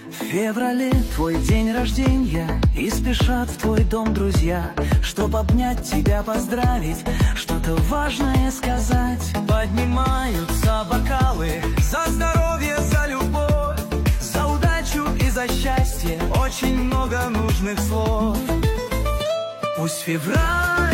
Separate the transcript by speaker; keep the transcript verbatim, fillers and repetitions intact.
Speaker 1: В феврале твой день рождения, и спешат в твой дом друзья, чтоб обнять тебя, поздравить, что-то важное сказать. Поднимаются бокалы за здоровье, за любовь, за удачу и за счастье, очень много нужных слов. Пусть февраль